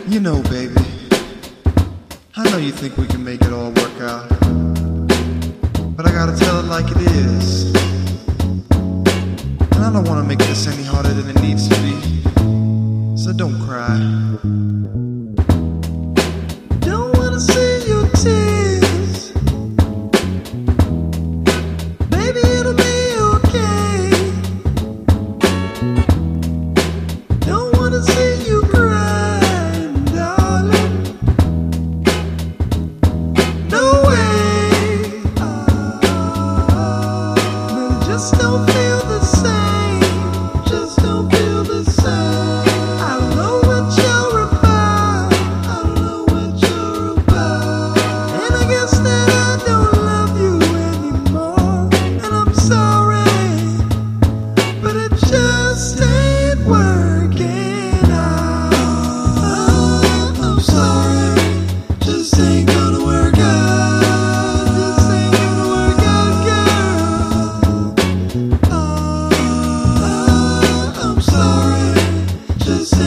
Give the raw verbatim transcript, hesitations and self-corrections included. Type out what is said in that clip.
You know, baby, I know you think we can make it all work out, but I gotta tell it like it is. And I don't wanna make this any harder than it needs to be, so don't cry. Don't wanna see your tears, baby, it'll be okay. Don't wanna see you cry, darling. No way. No, just don't feel the same. Just don't feel the same. I know what you're about. I know what you're about. And I guess that I don't love you anymore. And I'm sorry, but it just ain't working out. Oh, I'm sorry, just ain't gonna work out. Just ain't gonna work out, girl. Oh, I'm sorry, just ain't